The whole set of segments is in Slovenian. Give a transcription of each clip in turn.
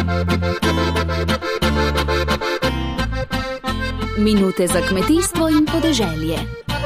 Minute za kmetijstvo in podeželje.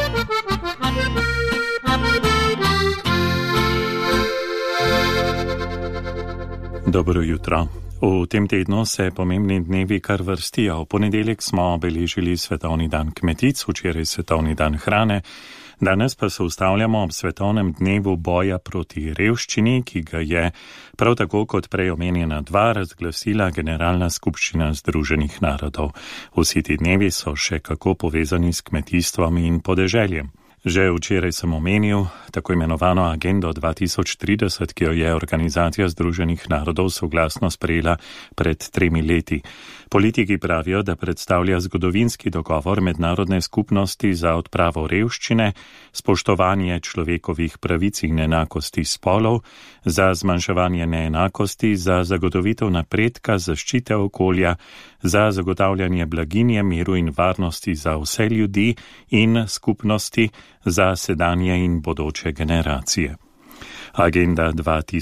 Dobro jutro. V tem tednu se pomembni dnevi kar vrstijo. V ponedeljek smo obeležili Svetovni dan kmetic, včeraj Svetovni dan hrane. Danes pa se ustavljamo ob Svetovnem dnevu boja proti revščini, ki ga je prav tako kot prej omenjena dva razglasila Generalna skupščina Združenih narodov. Vsi ti dnevi so še kako povezani s kmetijstvom in podeželjem. Že včeraj sem omenil tako imenovano Agendo 2030, ki jo je Organizacija Združenih narodov soglasno sprejela pred 3 leti. Politiki pravijo, da predstavlja zgodovinski dogovor mednarodne skupnosti za odpravo revščine, spoštovanje človekovih pravic in enakosti spolov, za zmanjševanje neenakosti, za zagotovitev napredka, zaščite okolja, za zagotavljanje blaginje, miru in varnosti za vse ljudi in skupnosti, za sedanje in bodoče generacije. Agenda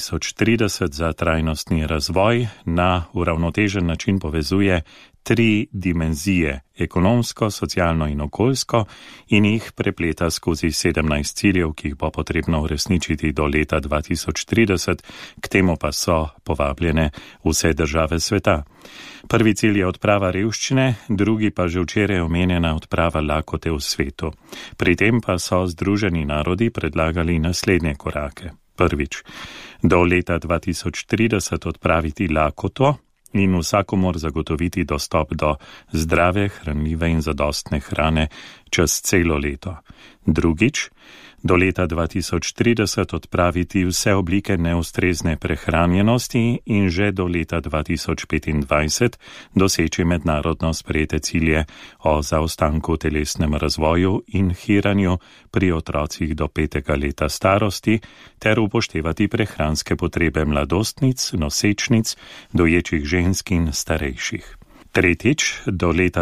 2030 za trajnostni razvoj na uravnotežen način povezuje 3 dimenzije, ekonomsko, socialno in okoljsko, in jih prepleta skozi 17 ciljev, ki jih bo potrebno uresničiti do leta 2030, k temu pa so povabljene vse države sveta. Prvi cilj je odprava revščine, drugi pa že včeraj omenjena odprava lakote v svetu. Pri tem pa so Združeni narodi predlagali naslednje korake. Prvič, do leta 2030 odpraviti lakoto in vsakomur zagotoviti dostop do zdrave, hranljive in zadostne hrane čez celo leto. Drugič, do leta 2030 odpraviti vse oblike neustrezne prehranjenosti in že do leta 2025 doseči mednarodno sprejete cilje o zaostanku telesnem razvoju in hiranju pri otrocih do 5. leta starosti ter upoštevati prehranske potrebe mladostnic, nosečnic, doječih žensk in starejših. Tretjič, do leta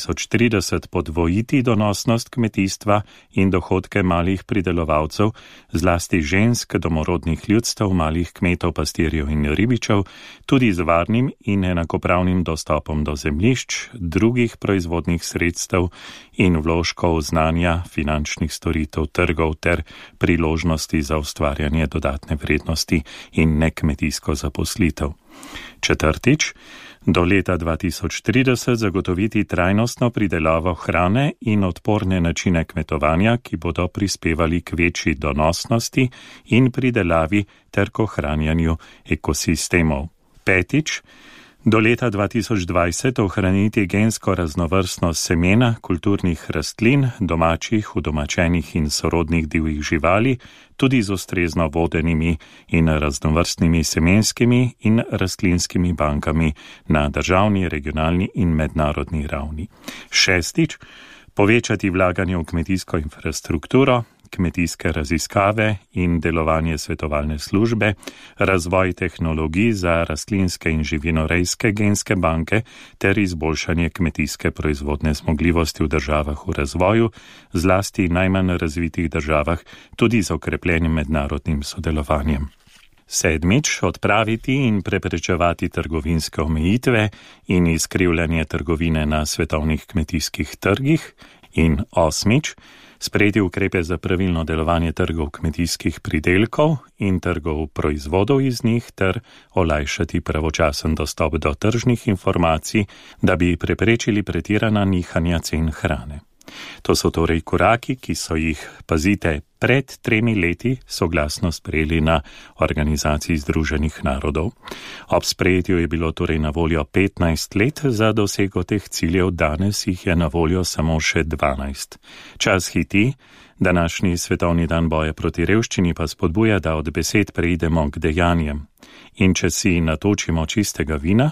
2030 podvojiti donosnost kmetijstva in dohodke malih pridelovalcev, zlasti žensk, domorodnih ljudstev, malih kmetov, pastirjev in ribičev, tudi z varnim in enakopravnim dostopom do zemljišč, drugih proizvodnih sredstev in vložkov znanja, finančnih storitev, trgov ter priložnosti za ustvarjanje dodatne vrednosti in nekmetijsko zaposlitev. Četrtič, do leta 2030 zagotoviti trajnostno pridelavo hrane in odporne načine kmetovanja, ki bodo prispevali k večji donosnosti in pridelavi ter k ohranjanju ekosistemov. Petič, do leta 2020 ohraniti gensko raznovrstnost semena, kulturnih rastlin, domačih, udomačenih in sorodnih divjih živali, tudi z ustrezno vodenimi in raznovrstnimi semenskimi in rastlinskimi bankami na državni, regionalni in mednarodni ravni. Šestič, povečati vlaganje v kmetijsko infrastrukturo, kmetijske raziskave in delovanje svetovalne službe, razvoj tehnologij za rastlinske in živinorejske genske banke ter izboljšanje kmetijske proizvodne zmogljivosti v državah v razvoju, zlasti najmanj razvitih državah, tudi z okrepljenim mednarodnim sodelovanjem. Sedmič, odpraviti in preprečevati trgovinske omejitve in izkrivljanje trgovine na svetovnih kmetijskih trgih. In osmič, sprejeti ukrepe za pravilno delovanje trgov kmetijskih pridelkov in trgov proizvodov iz njih ter olajšati pravočasen dostop do tržnih informacij, da bi preprečili pretirana nihanja cen hrane. To so torej koraki, ki so jih, pazite, pred 3 leti soglasno sprejeli na Organizaciji Združenih narodov. Ob sprejetju je bilo torej na voljo 15 let za dosego teh ciljev, danes jih je na voljo samo še 12. Čas hiti, današnji Svetovni dan boja proti revščini pa spodbuja, da od besed preidemo k dejanjem. In če si natočimo čistega vina,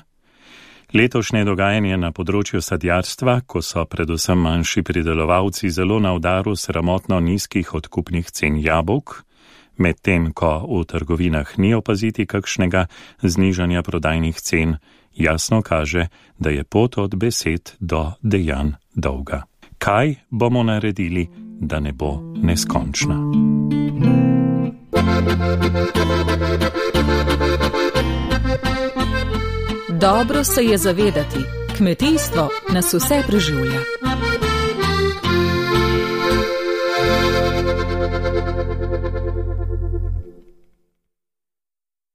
letošnje dogajanje na področju sadjarstva, ko so predvsem manjši pridelovalci zelo na udaru sramotno nizkih odkupnih cen jabolk, medtem ko v trgovinah ni opaziti kakšnega znižanja prodajnih cen, jasno kaže, da je pot od besed do dejanj dolga. Kaj bomo naredili, da ne bo neskončna? Dobro se je zavedati, kmetijstvo nas vse preživlja.